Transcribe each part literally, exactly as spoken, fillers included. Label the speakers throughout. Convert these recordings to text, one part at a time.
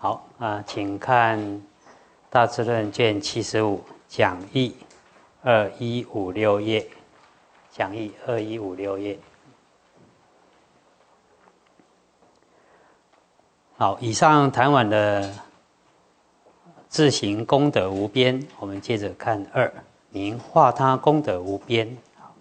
Speaker 1: 好啊、呃，请看《大智论》卷七十五讲义二一五六页，讲义二一五六页。好，以上谈完了自行功德无边，我们接着看二，名化他功德无边。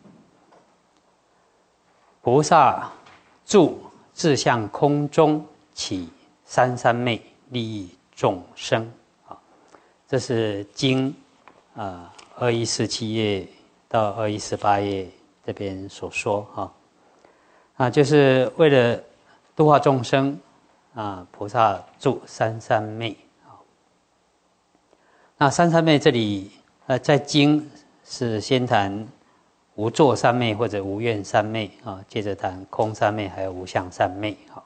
Speaker 1: 菩萨住自相空中，起三三昧，利益众生。这是经啊二一四七页到二一四八页这边所说哈，啊，就是为了度化众生啊，菩萨住三三昧。那三三昧这里呃在经是先谈无作三昧或者无愿三昧啊，接着谈空三昧还有无相三昧啊。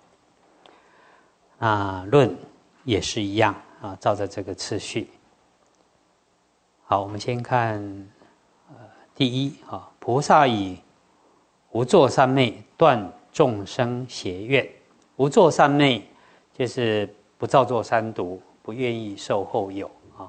Speaker 1: 啊，论也是一样啊，照着这个次序。好，我们先看呃第一啊，菩萨以无作三昧断众生邪愿。无作三昧就是不造作三毒，不愿意受后有啊。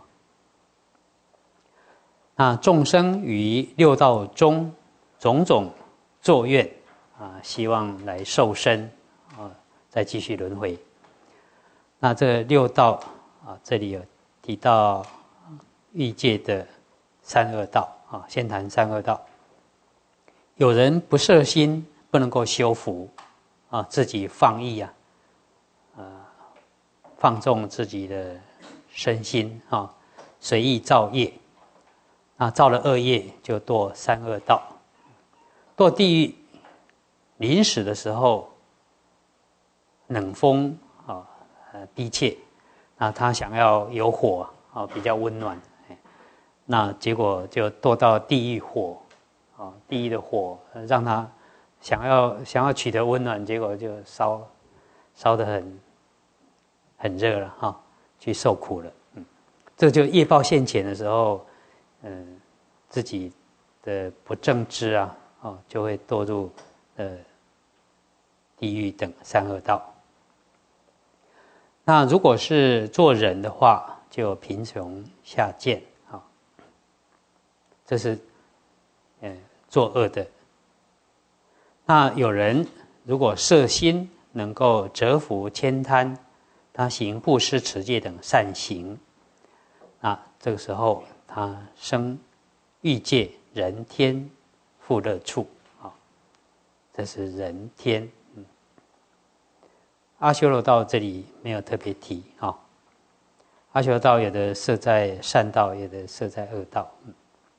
Speaker 1: 那众生于六道中种种作愿啊，希望来受身啊，再继续轮回。那这六道啊，这里有提到欲界的三恶道啊，先谈三恶道。有人不摄心，不能够修福啊，自己放逸啊，呃，放纵自己的身心啊，随意造业。那造了恶业，就堕三恶道。堕地狱，临死的时候，冷风啊，呃，逼切，那他想要有火啊，比较温暖，那结果就堕到地狱火啊，地狱的火让他想要想要取得温暖，结果就烧烧得很很热了哈，去受苦了。嗯，这就业报现前的时候。嗯，自己的不正知啊，哦，就会堕入呃地狱等三恶道。那如果是做人的话，就有贫穷下贱啊、哦，这是呃作恶的。那有人如果摄心，能够折伏悭贪，他行布施、持戒等善行，那这个时候。他生欲界人天富乐处啊，这是人天。嗯，阿修罗道这里没有特别提啊。阿修罗道有的设在善道，有的设在恶道。嗯，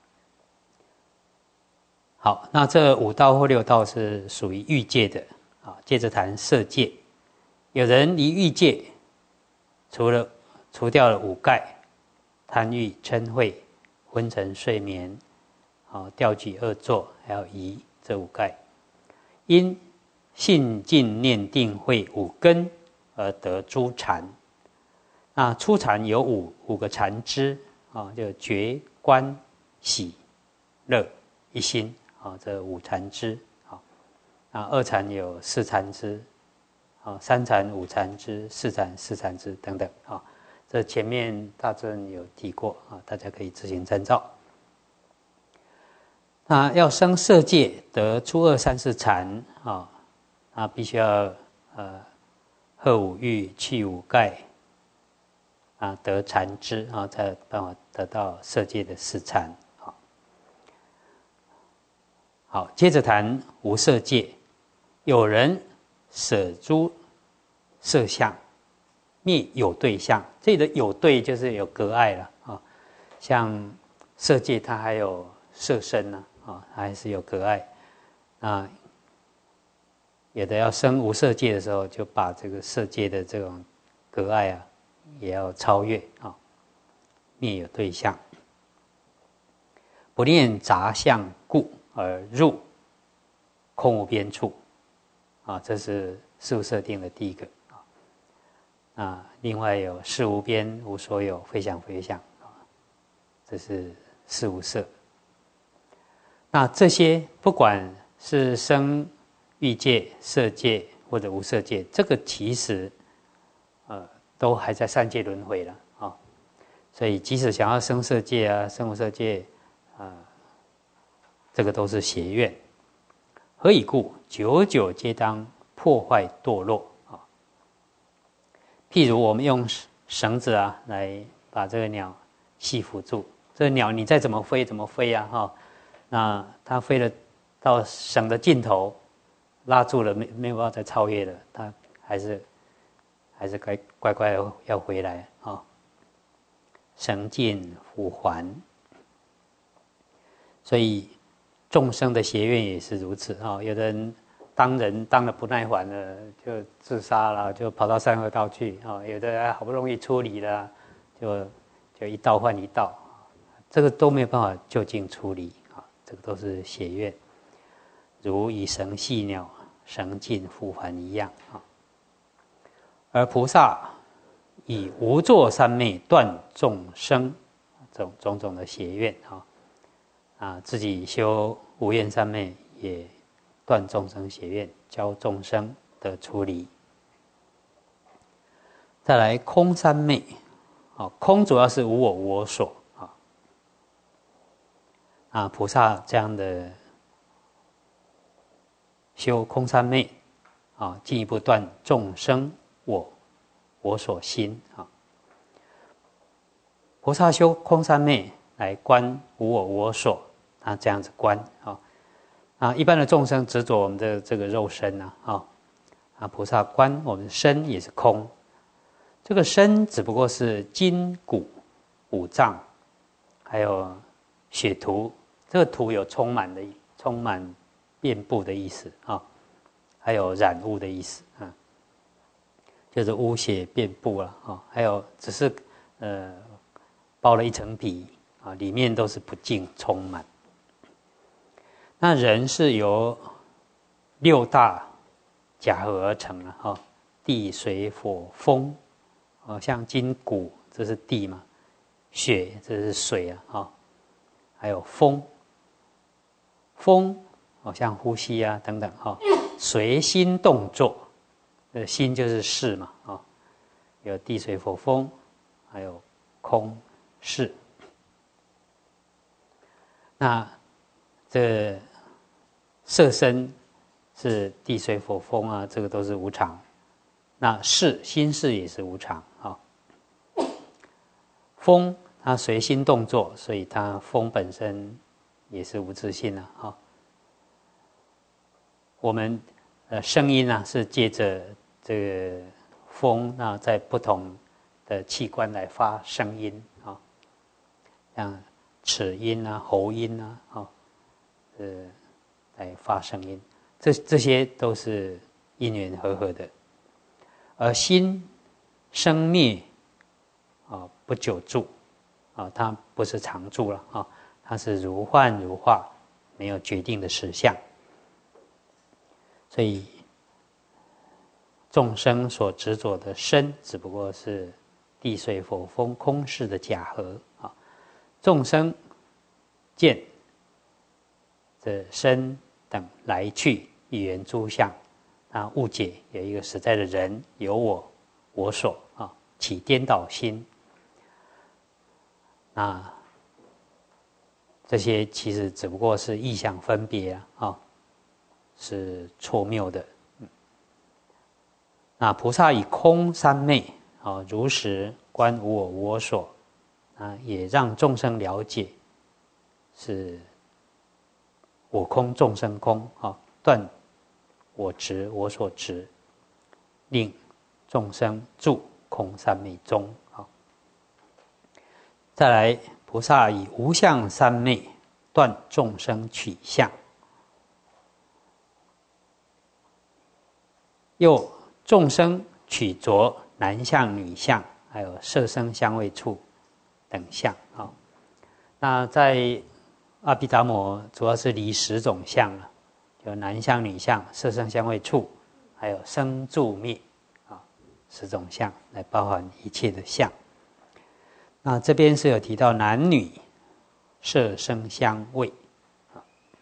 Speaker 1: 好，那这五道或六道是属于欲界的啊。接着谈色界，有人离欲界，除了除掉了五盖。贪欲、嗔恚、昏沉、睡眠，啊，调举、恶作，还有疑，这五盖，因信、静、念、定、慧五根而得诸禅。那初禅有五五个禅支啊，就觉、观、喜、乐、一心啊，这五禅支啊。那二禅有四禅支，啊，三禅、五禅支，四禅、四禅支等等啊。这前面大尊有提过啊，大家可以自行参照。那要生色界得初二三四禅啊，那必须要呃呵五欲去五盖啊，得禅支啊，才有办法得到色界的四禅。好，好，接着谈无色界，有人舍诸色相。灭有对象，这里的有对就是有隔碍了啊。像色界它还有色身呢啊，它还是有隔碍。啊，有的要生无色界的时候，就把这个色界的这种隔碍啊，也要超越啊，灭有对象。不念杂相故而入空无边处啊，这是事物设定的第一个。啊，另外有事无边、无所有、非想非想啊，这是事无色。那这些不管是生欲界、色界或者无色界，这个其实呃都还在三界轮回了啊、哦。所以即使想要生色界啊、生无色界啊、呃，这个都是邪愿。何以故？久久皆当破坏堕落啊、哦。譬如我们用绳子啊来把这个鸟系缚住，这个鸟你再怎么飞怎么飞啊哈、哦，那它飞了到绳的尽头，拉住了，没没有办法再超越了，它还是还是该乖乖的要回来啊、哦。绳尽复还，所以众生的邪愿也是如此啊、哦。有的人当人当得不耐烦了，就自杀了，就跑到山河道去啊、哦。有的人好不容易出离了，就就一道换一道，这个都没有办法就近处理啊、哦。这个都是邪愿，如以绳系鸟，绳尽复还一样啊。而菩萨以无作三昧断众生这种种种的邪愿啊，啊，自己修无愿三昧也断众生邪愿，教众生的出离。再来空三昧，啊，空主要是无我无我所啊，啊，菩萨这样的修空三昧啊，进一步断众生我我所心啊。菩萨修空三昧来观无我无我所，他这样子观啊啊，一般的众生执着我们的这个肉身啊啊啊，菩萨观我们的身也是空，这个身只不过是筋骨五脏，还有血涂，这个涂有充满的充满遍布的意思啊，还有染污的意思啊，就是污血遍布了啊，还有只是呃。包了一层皮啊，里面都是不净充满。那人是由六大假合而成了哈，地水火风，哦，像筋骨这是地嘛，血这是水啊，哈，还有风，风哦像呼吸啊等等哈，随心动作，呃心就是事嘛啊，有地水火风，还有空。是，那这色身是地水火风啊，这个都是无常。那事心事也是无常啊。风它随心动作，所以它风本身也是无自性啊。啊我们呃声音啊是借着这个风，那在不同的器官来发声音啊。像齿音啊、喉音啊，哦，呃，来发声音，这这些都是因缘和合的。而心生灭啊，不久住啊，它不是常住了啊，它是如幻如化，没有决定的实相。所以众生所执着的身，只不过是地水火风空识的假合啊。众生见这身等来去一缘诸相，啊，误解有一个实在的人，有我我所啊，起颠倒心。那这些其实只不过是意象分别啊，啊是错谬的。那菩萨以空三昧啊，如实观无我无我所。啊，也让众生了解，是我空众生空啊，断我执我所执，令众生住空三昧中啊。再来，菩萨以无相三昧断众生取相，又众生取着男相、女相，还有色声香味触等相啊，那在阿毗达摩主要是离十种相了，有男相、女相、色声香味触，还有生住灭啊，十种相来包含一切的相。那这边是有提到男女色声香味啊，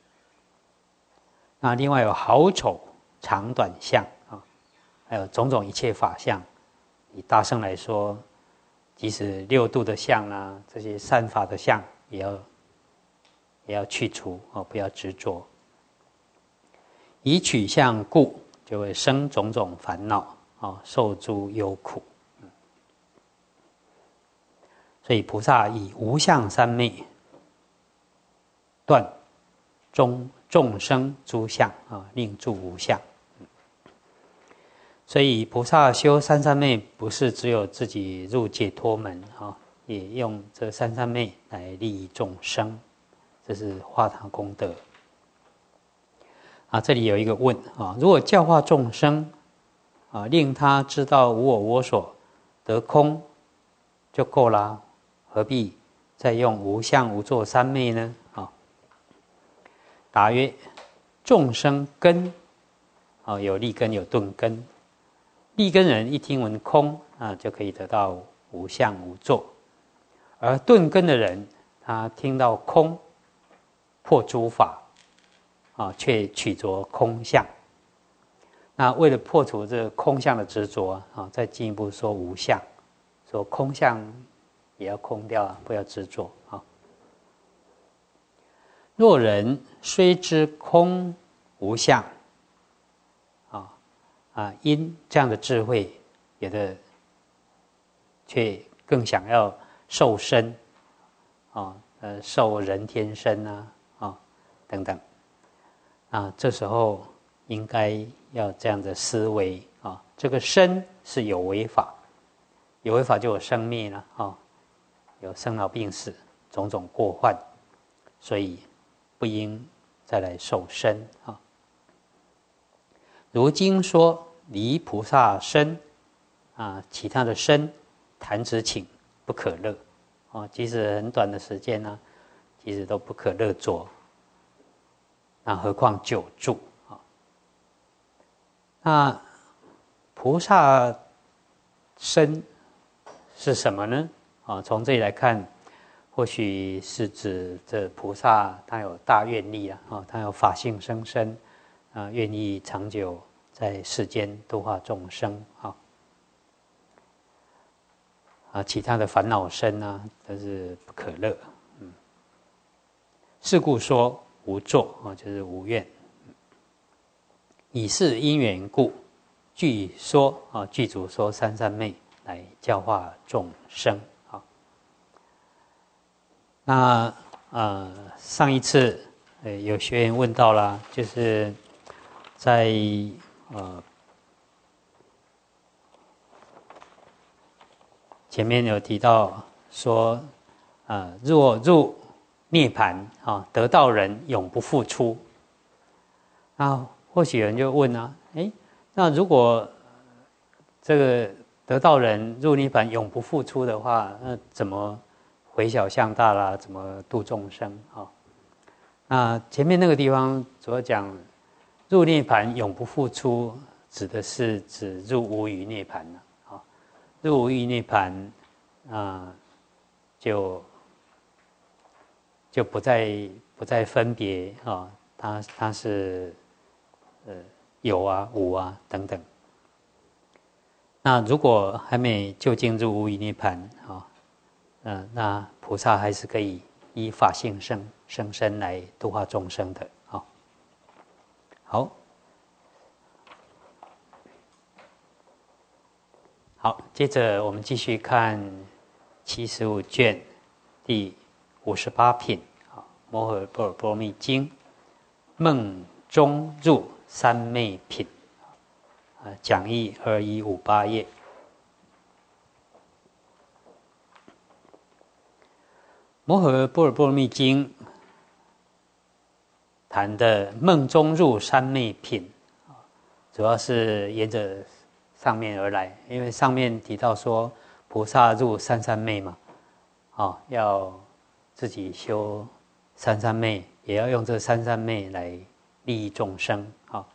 Speaker 1: 那另外有好丑长短相啊，还有种种一切法相， 以大乘来说，即使六度的相啊，这些善法的相，也要也要去除哦，不要执着。以取相故，就会生种种烦恼啊，受诸忧苦。所以菩萨以无相三昧断众众生诸相啊，令住无相。所以菩萨修三三昧，不是只有自己入解脱门啊，也用这三三昧来利益众生，这是化他功德。啊，这里有一个问啊，如果教化众生啊，令他知道无我我所得空就够啦，何必再用无相无作三昧呢？啊，答曰：众生根啊，有立根有顿根。立根人一听闻空啊，就可以得到无相无作；而顿根的人，他听到空破诸法啊，却取着空相。那为了破除这空相的执着啊，再进一步说无相，说空相也要空掉啊，不要执着啊。若人虽知空无相，啊，因这样的智慧，有的却更想要受身，啊，呃，受人天身啊，啊，等等，啊，这时候应该要这样的思维啊，这个身是有为法，有为法就有生灭了啊，有生老病死种种过患，所以不应再来受身啊。如经说，离菩萨身啊，其他的身弹指顷不可乐啊，即使很短的时间呢、啊，其实都不可乐着，那何况久住啊？那菩萨身是什么呢？啊，从这里来看，或许是指这菩萨他有大愿力啊，啊，他有法性生身啊，愿意长久在世间度化众生啊，啊，其他的烦恼身啊，都是不可乐。嗯，是故说无作啊，就是无愿。以是因缘故，具说啊，具足说三三昧来教化众生啊。那呃，上一次呃有学员问到了，就是在呃前面有提到说，呃，若入涅槃啊，得道人永不复出。那或许有人就问啊，哎，那如果这个得道人入涅槃永不复出的话，那怎么回小向大啦？怎么度众生啊？那前面那个地方主要讲入涅槃永不复出，指的是指入无余涅槃了啊。入无余涅槃啊，就就不再不再分别啊，它它是呃有啊无啊等等。那如果还没就近入无余涅槃啊，呃，那菩萨还是可以依法性生生身来度化众生的啊。好，好，接着我们继续看七十五卷第五十八品啊，《摩诃般若波罗蜜经》梦中入三昧品啊，讲义二一五八页。摩诃般若波罗蜜经谈的梦中入三昧品，主要是沿着上面而来，因为上面提到说菩萨入三三昧嘛，啊，要自己修三三昧，也要用这三三昧来利益众生啊。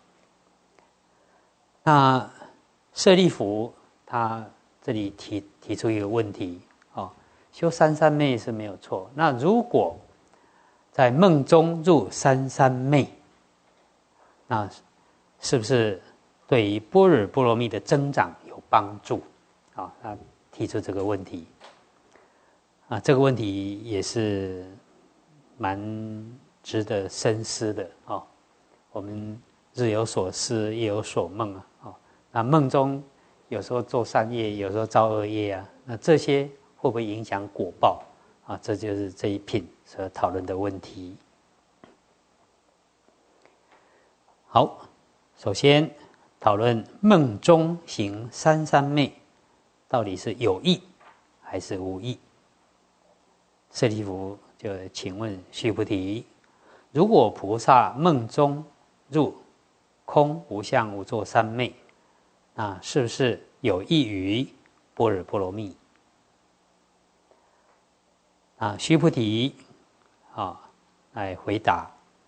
Speaker 1: 那舍利弗他这里提提出一个问题啊，修三三昧是没有错，那如果在梦中入三三昧，那是不是对于般若波罗蜜的增长有帮助啊，他提出这个问题，啊，这个问题也是蛮值得深思的哦。我们日有所思，夜有所梦啊，哦，那梦中有时候做善业，有时候造恶业啊，那这些会不会影响果报啊？这就是这一品所讨论的问题。好，首先讨论梦中行三三昧，到底是有意还是无意？舍利弗就请问须菩提：如果菩萨梦中入空无相无作三昧，那是不是有益于般若波罗蜜？啊，须菩提啊，来回答：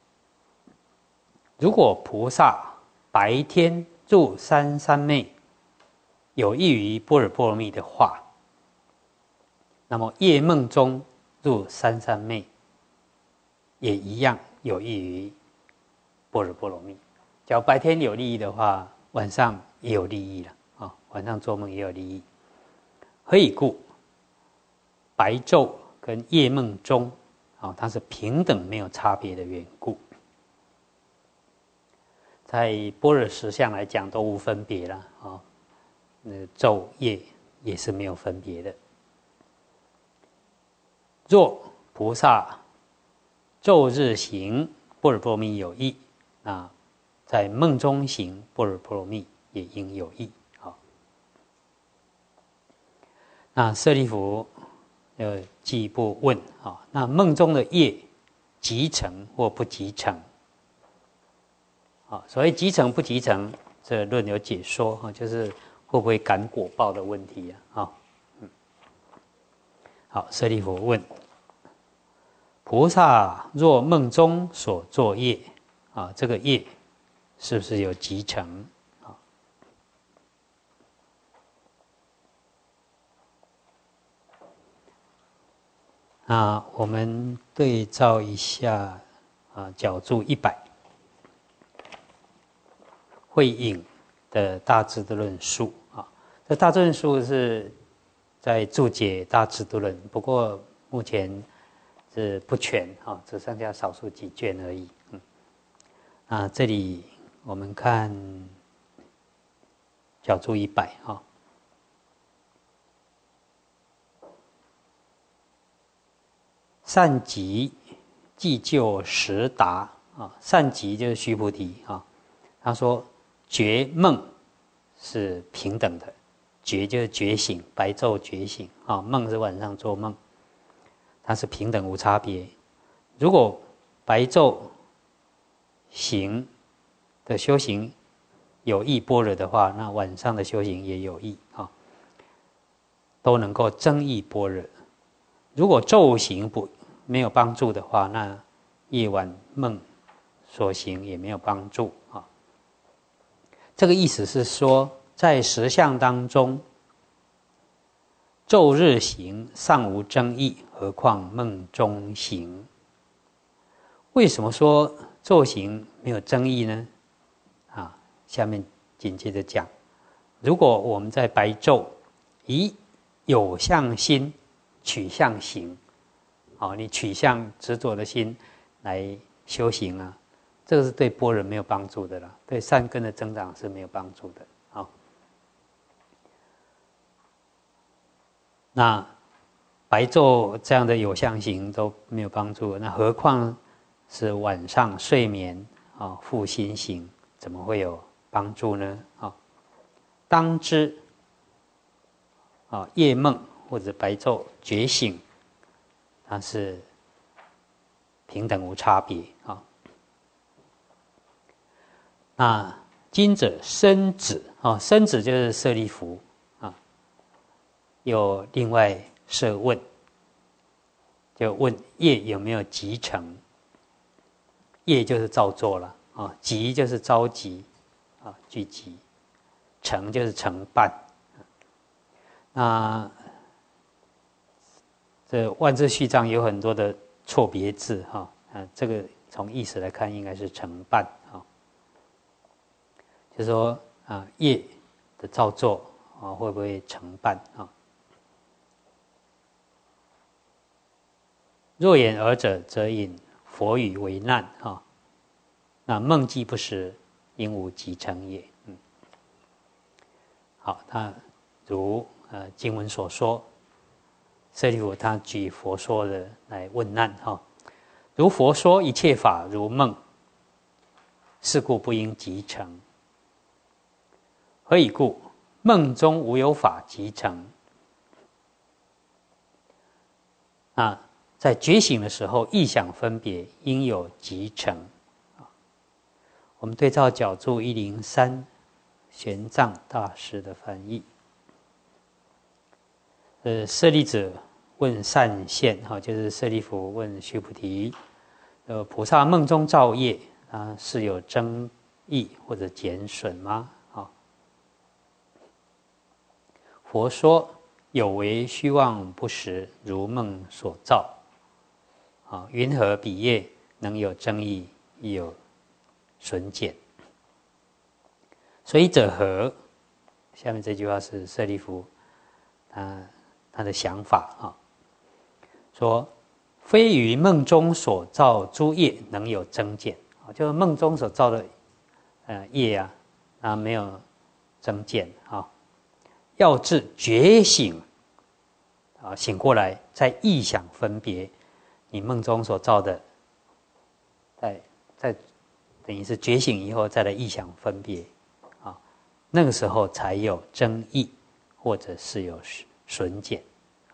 Speaker 1: 如果菩萨白天入三三昧，有益于般若波罗蜜的话，那么夜梦中入三三昧，也一样有益于般若波罗蜜。假如白天有利益的话，晚上也有利益了啊、哦！晚上做梦也有利益。何以故？白昼跟夜梦中，啊、哦，它是平等没有差别的缘故。在般若实相来讲，都无分别了啊、哦。那昼夜也是没有分别的。若菩萨昼日行般若波罗蜜有益，那在梦中行般若波罗蜜也应有益。好，那舍利弗又进一步问：啊，那梦中的业集成或不集成？啊，所谓集成不集成，这论有解说啊，就是会不会感果报的问题啊？啊，嗯，好，舍利弗问：菩萨若梦中所作业，啊，这个业是不是有集成？啊，那我们对照一下啊，角注一百。慧影的大智度论述啊，这大智论述是在注解大智度论，不过目前是不全啊，只剩下少数几卷而已。嗯，啊，这里我们看角注一百啊，善集既就实答啊，善集就是须菩提啊，他说。觉梦是平等的，觉就是觉醒，白昼觉醒啊，梦是晚上做梦，它是平等无差别。如果白昼行的修行有益般若的话，那晚上的修行也有益啊，都能够增益般若。如果昼行不没有帮助的话，那夜晚梦所行也没有帮助啊。这个意思是说，在实相当中，昼日行尚无争议，何况梦中行？为什么说昼行没有争议呢？啊，下面紧接着讲，如果我们在白昼以有相心取向行，好，你取向执着的心来修行啊。这个是对般若没有帮助的啦，对善根的增长是没有帮助的。好，那白昼这样的有相行都没有帮助，那何况是晚上睡眠啊复心行，怎么会有帮助呢？啊，当知啊夜梦或者白昼觉醒，它是平等无差别啊。那今者生子啊，生子就是舍利弗啊，又另外设问，就问业有没有集成？业就是造作了啊，集就是召集啊，聚集，成就是承办。那这万字序章有很多的错别字哈啊，这个从意思来看应该是承办啊。就是说啊，业的造作啊，会不会成办啊？若言尔者，则引佛语为难啊。那梦既不实，应无即成也。嗯，好，那如呃经文所说，舍利弗他举佛说的来问难哈。如佛说一切法如梦，是故不应即成。何以故？梦中无有法即成。啊，在觉醒的时候，意想分别应有即成。我们对照角注一零三，玄奘大师的翻译。呃，舍利子问善现，哈，就是舍利弗问须菩提，呃，菩萨梦中造业啊，是有增益或者减损吗？啊，佛说有为虚妄不实，如梦所造。啊，云何彼业能有增益，亦有损减？所以者何？下面这句话是舍利弗他他的想法啊，说非于梦中所造诸业能有增减啊，就是梦中所造的呃业啊，啊没有增减啊，要至觉醒啊，醒过来再意想分别你梦中所造的，在在等于是觉醒以后再来意想分别。那个时候才有增益，或者是有损减。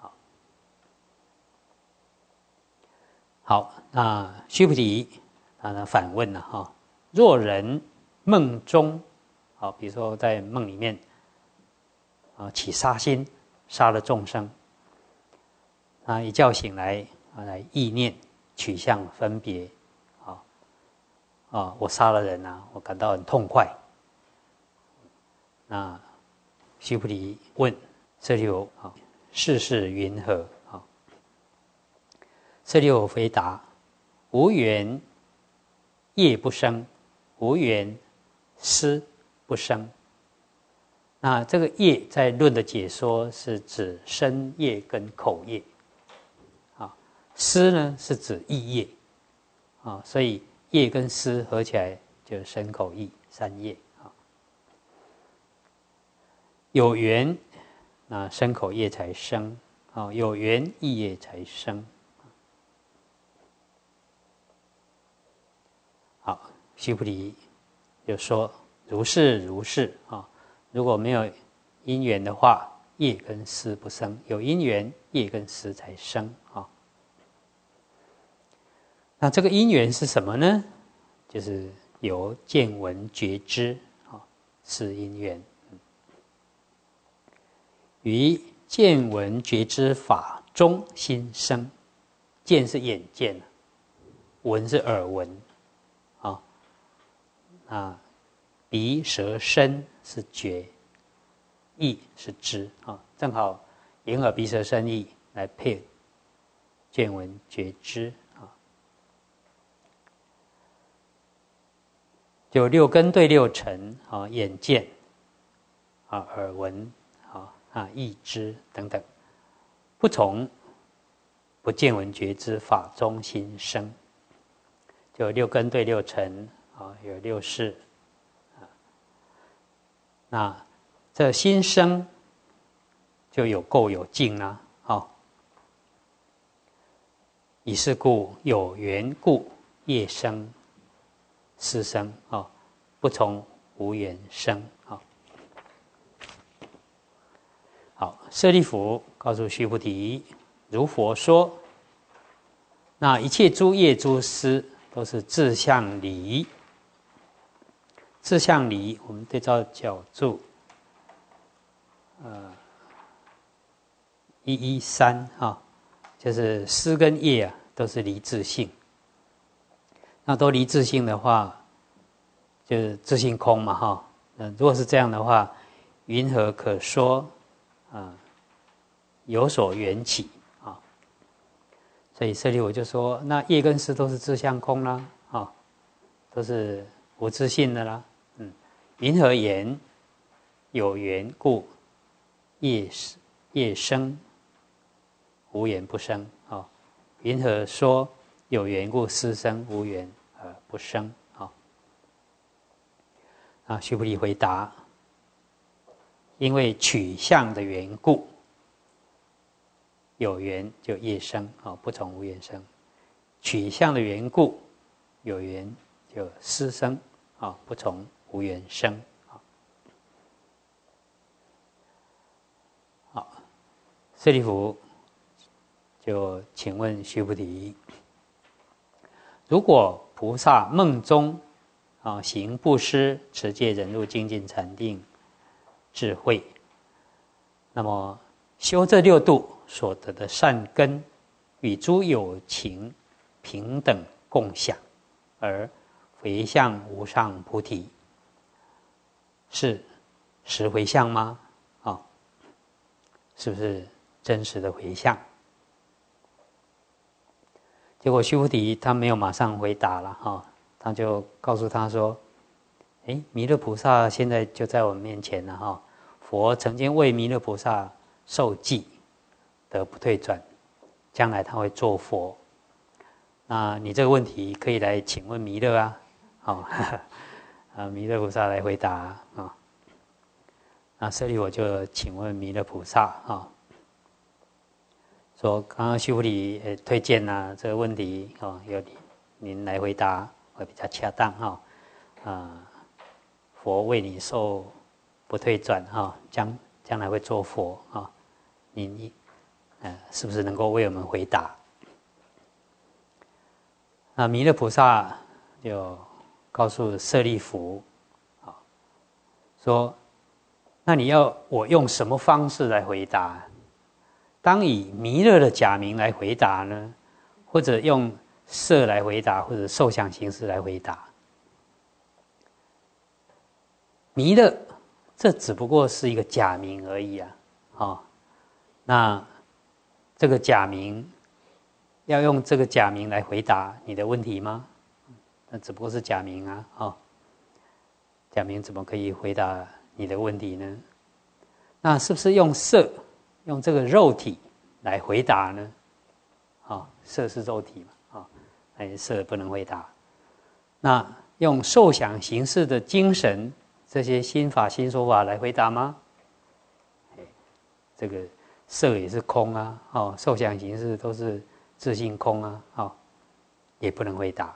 Speaker 1: 好，那须菩提啊，反问了哈：若人梦中，好，比如说在梦里面啊起杀心，杀了众生，啊一觉醒来啊来意念取向分别，啊啊我杀了人啊，我感到很痛快。那须菩提问舍利弗：啊，世事云何？啊，舍利弗回答：无缘业不生，无缘思不生。那这个业在论的解说是指身业跟口业，啊，思呢是指意业，啊，所以业跟思合起来就是身口意三业。有缘，那身口业才生啊；有缘意业才生。好，须菩提就说：如是如是啊。如果没有因缘的话，业跟思不生；有因缘，业跟思才生啊。那这个因缘是什么呢？就是由见闻觉知啊，是因缘。于见闻觉知法中心生，见是眼见，闻是耳闻，啊，啊，鼻舌身是觉，意是知啊，正好眼耳鼻舌身意来配见闻觉知啊，就六根对六尘啊，眼见啊，耳闻。啊，意知等等，不从不见闻觉知法中心生，就六根对六尘啊，有六识啊。那这心生就有垢有净啦，啊。以是故有缘故业生思生啊，不从无缘生啊。好，舍利弗告诉须菩提，如佛说，那一切诸业诸思都是自相离。自相离，我们对照角注，呃，一一三啊，就是思跟业啊，都是离自性。那都离自性的话，就是自性空嘛，哈。嗯，如果是这样的话，云何可说？啊，有所缘起啊，所以舍利弗就说：那业跟思都是自相空啦，啊，都是无自性的啦。嗯，云何言有缘故业业生，无缘不生。哦，云何说有缘故思生，无缘而不生？哦，啊，须菩提回答：因为取相的缘故，有缘就业生，哦，不从无缘生；取相的缘故，有缘就思生，哦，不从无缘生。好，舍利弗就请问须菩提：如果菩萨梦中啊行布施、持戒、忍辱、精进、禅定、智慧，那么修这六度所得的善根，与诸有情平等共享，而回向无上菩提，是实回向吗？啊、哦，是不是真实的回向？结果须菩提他没有马上回答了哈、哦，他就告诉他说：“哎，弥勒菩萨现在就在我们面前了哈、哦，佛曾经为弥勒菩萨受记，得不退转，将来他会做佛。那你这个问题可以来请问弥勒啊，哦，啊，弥勒菩萨来回答啊、哦。那这里我就请问弥勒菩萨啊。哦”说刚刚须菩提呃推荐呢、啊、这个问题哦，由您来回答会比较恰当哈、哦。啊、呃，佛为你受不退转哈、哦，将将来会做佛啊、哦，您呃是不是能够为我们回答？那弥勒菩萨就告诉舍利弗啊、哦，说那你要我用什么方式来回答？当以弥勒的假名来回答呢，或者用色来回答，或者受想行识来回答？弥勒这只不过是一个假名而已啊！哦，那这个假名要用这个假名来回答你的问题吗？那只不过是假名啊！哦，假名怎么可以回答你的问题呢？那是不是用色？用这个肉体来回答呢？啊、哦，色是肉体嘛，啊、哦，哎，色不能回答。那用受想行识的精神，这些心法、心说法来回答吗？这个色也是空啊，哦，受想行识都是自性空啊，哦，也不能回答。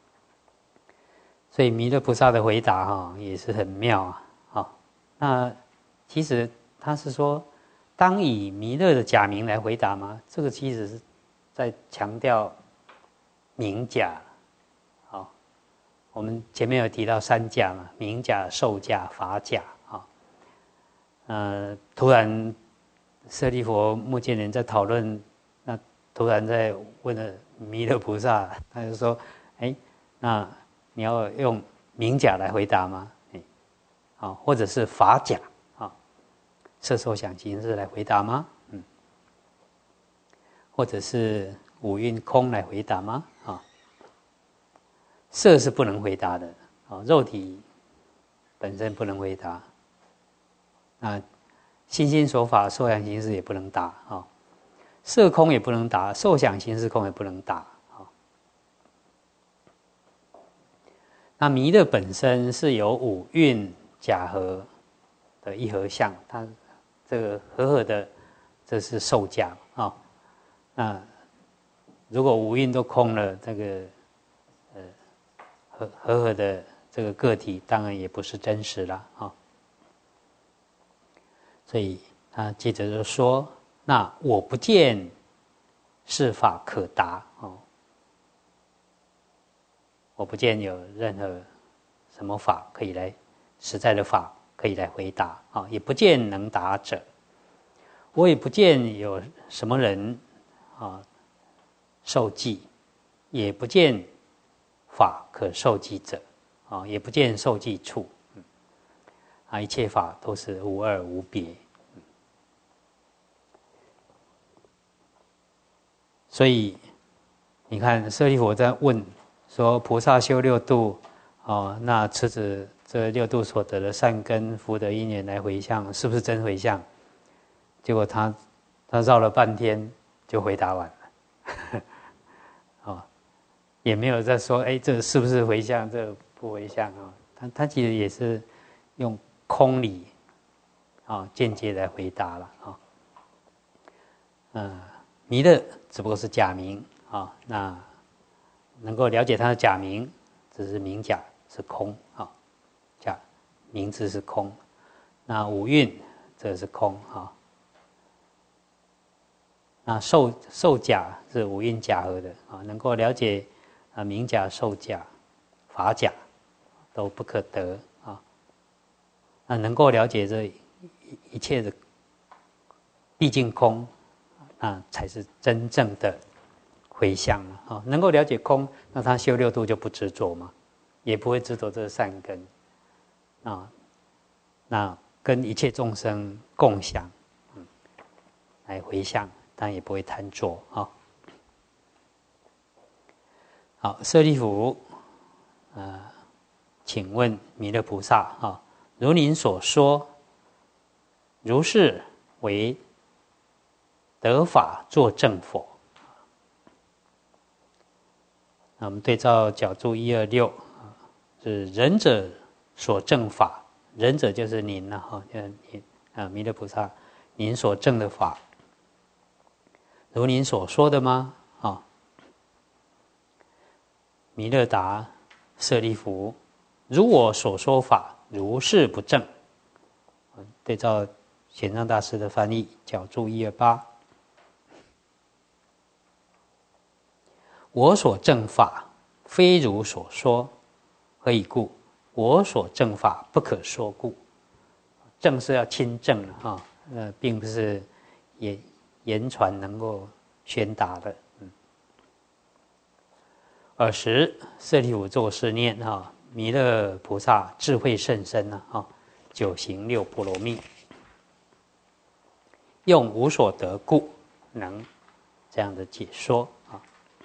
Speaker 1: 所以弥勒菩萨的回答哈、哦、也是很妙啊，哦，那其实他是说。当以弥勒的假名来回答吗？这个其实是在强调名假。好，我们前面有提到三假嘛，名假、受假、法假。啊，呃，突然舍利弗、目犍连在讨论，那突然在问了弥勒菩萨，他就说：“哎，那你要用名假来回答吗？哎，好，或者是法假？”色受想行识来回答吗？嗯，或者是五蕴空来回答吗？啊、哦，色是不能回答的啊、哦，肉体本身不能回答。那心心所法、受想行识也不能答啊、哦，色空也不能答，受想行识空也不能答啊、哦。那弥勒本身是有五蕴假合的一合相，它。这个合合的，这是受假啊、哦。那如果五蕴都空了，这个呃合合合的这个个体，当然也不是真实了啊、哦。所以他接着就说：“那我不见是法可答哦，我不见有任何什么法可以来实在的法。”可以来回答啊，也不见能答者，我也不见有什么人啊受记，也不见法可受记者啊，也不见受记处，啊，一切法都是无二无别。所以你看，舍利弗在问说：“菩萨修六度，哦，那此指这六度所得的善根福德因缘来回向，是不是真回向？” 结果他他绕了半天就回答完了，哦，也没有在说，哎，这是不是回向，这不回向啊？他他其实也是用空理啊间接来回答了啊。嗯，弥勒只不过是假名啊，那能够了解他的假名，只是名假是空啊，假名字是空。那五蕴这是空啊。那受受假是五蕴假合的啊，能够了解啊名假、受假、法假都不可得啊。那能够了解这一一切的毕竟空，那才是真正的回向了啊。能够了解空，那他修六度就不执着嘛，也不会执着这个善根啊。那跟一切众生共享，嗯，来回向，但也不会贪着啊。好，舍利弗，呃，请问弥勒菩萨啊，如您所说，如是为得法作证否？那我们对照角注一二六，是仁者所证法。仁者就是您了哈，就是您啊，弥勒菩萨，您所证的法，如您所说的吗？啊，弥勒答：舍利弗，如我所说法，如是不正。对照玄奘大师的翻译，角注一二八，我所证法，非如所说，何以故？我所证法不可说故。证是要亲证的哈，呃，并不是言言传能够宣达的。嗯。尔时舍利弗作是念哈，弥勒菩萨智慧甚深呐哈，九行六波罗蜜，用无所得故，能这样的解说啊。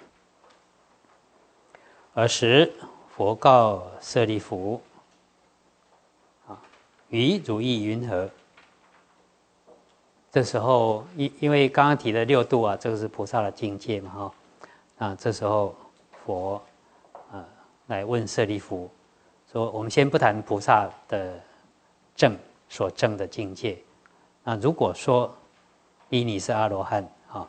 Speaker 1: 尔时佛告舍利弗。于如意云何？这时候，因因为刚刚提的六度啊，这个是菩萨的境界嘛，哈。啊，这时候佛，呃，来问舍利弗，说：我们先不谈菩萨的证所证的境界，那如果说依你是阿罗汉啊，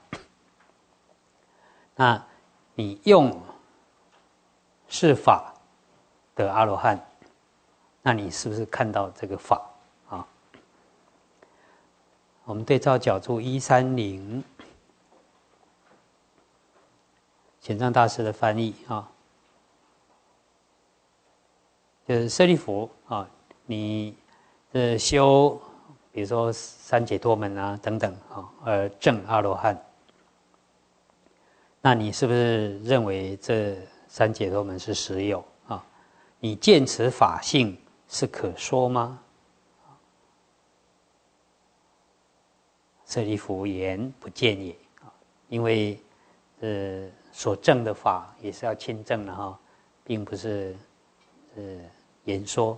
Speaker 1: 那你用是法得阿罗汉。那你是不是看到这个法啊？我们对照角注一三零，玄奘大师的翻译啊，就是舍利弗啊，你的修，比如说三解脱门啊等等啊，而证阿罗汉，那你是不是认为这三解脱门是实有啊？你见此法性是可说吗？舍利弗言不见也，因为呃所证的法也是要亲证的哈，并不是呃言说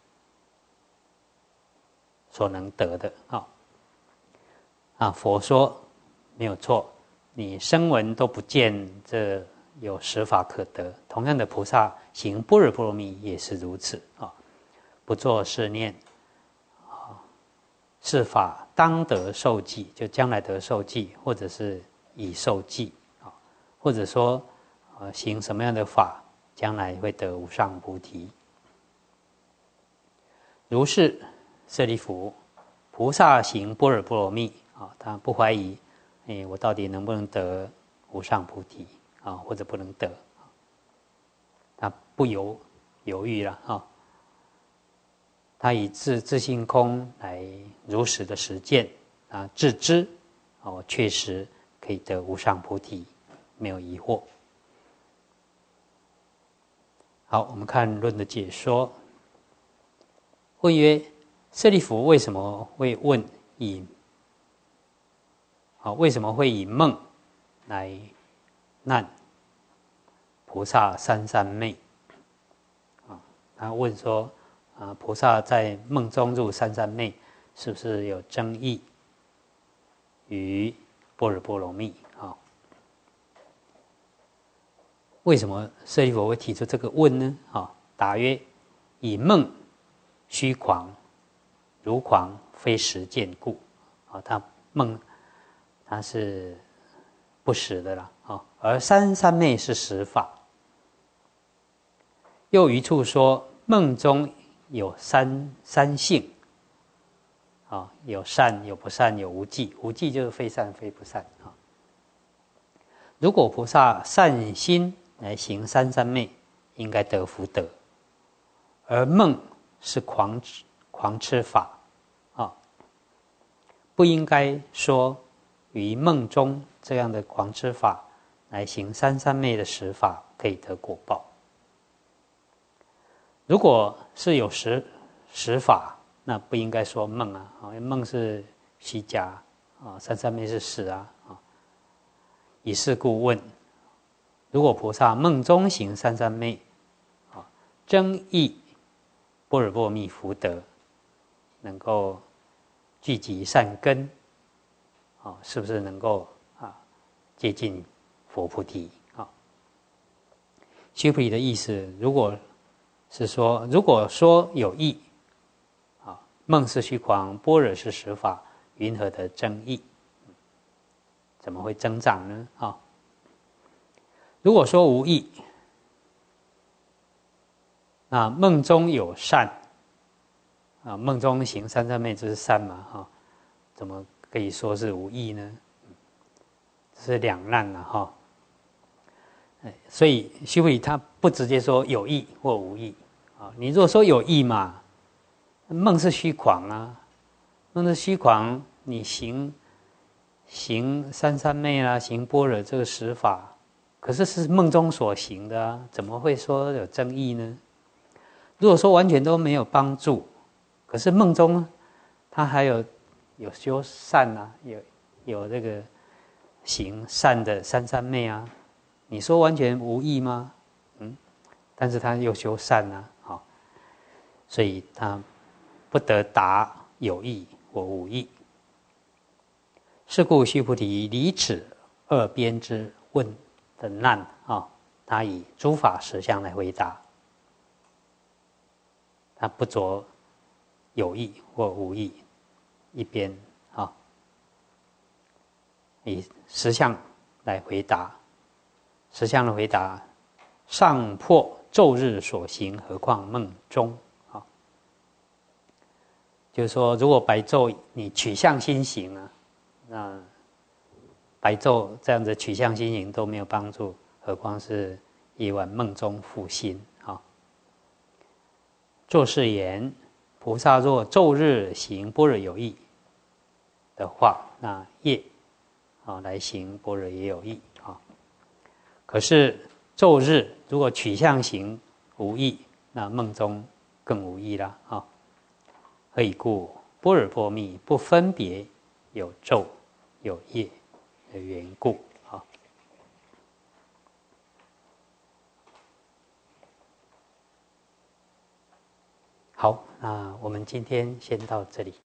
Speaker 1: 所能得的啊。啊，佛说没有错，你声闻都不见这有实法可得，同样的菩萨行般若波罗蜜也是如此啊。不作是念，啊，是法当得受记，就将来得受记，或者是已受记啊，或者说，呃，行什么样的法，将来会得无上菩提。如是，舍利弗，菩萨行般若波罗蜜啊，他不怀疑，哎，我到底能不能得无上菩提啊，或者不能得，他不犹犹豫了啊。他以自自性空来如实的实践啊，自知哦，确实可以得无上菩提，没有疑惑。好，我们看论的解说。问曰：舍利弗为什么会问以啊？为什么会以梦来难菩萨三三昧？啊，他问说。啊，菩萨在梦中入三三昧，是不是有争议？ 于般若波罗蜜啊。为什么舍利弗会提出这个问呢？啊，答曰：以梦虚诳，如诳非实见故。啊，他梦它是不实的啦，啊，而三三昧是实法。又一处说，梦中有三三性，啊，有善有不善有无记，无记就是非善非不善啊。如果菩萨善心来行三三昧，应该得福德。而梦是狂痴狂痴法啊，不应该说于梦中这样的狂痴法来行三三昧的实法可以得果报。如果是有实实法，那不应该说梦啊，因为梦是虚假啊，三三昧是实啊。以是故问：如果菩萨梦中行三三昧，啊，增益般若波罗蜜福德，能够聚集善根，啊，是不是能够啊接近佛菩提啊？须菩提的意思，如果是说，如果说有益，啊，梦是虚诳，般若是实法，云何得增益？怎么会增长呢？啊，如果说无益，那梦中有善，啊，梦中行三三昧就是善嘛，哈，怎么可以说是无益呢？这是两难了哈。所以须菩提他不直接说有益或无益啊。你如果说有益嘛，梦是虚诳啊，梦是虚诳，你行行三三昧啦，行般若这个实法，可是是梦中所行的啊，怎么会说有增益呢？如果说完全都没有帮助，可是梦中他还有有修善啊，有有这个行善的三三昧啊。你说完全无益吗？嗯，但是他又修善啊，好，所以他不得答有益或无益。是故须菩提离此二边之问的难啊，他以诸法实相来回答，他不着有益或无益一边啊，以实相来回答。实相的回答，上破昼日所行，何况梦中啊？就是说，如果白昼你取向心行啊，那白昼这样子取向心行都没有帮助，何况是夜晚梦中复心啊？作是言，菩萨若昼日行般若有益的话，那夜啊来行般若也有益啊。可是昼日如果取向行无益，那梦中更无益了啊！何以故？般若波罗蜜不分别有昼有夜的缘故啊。好，那我们今天先到这里。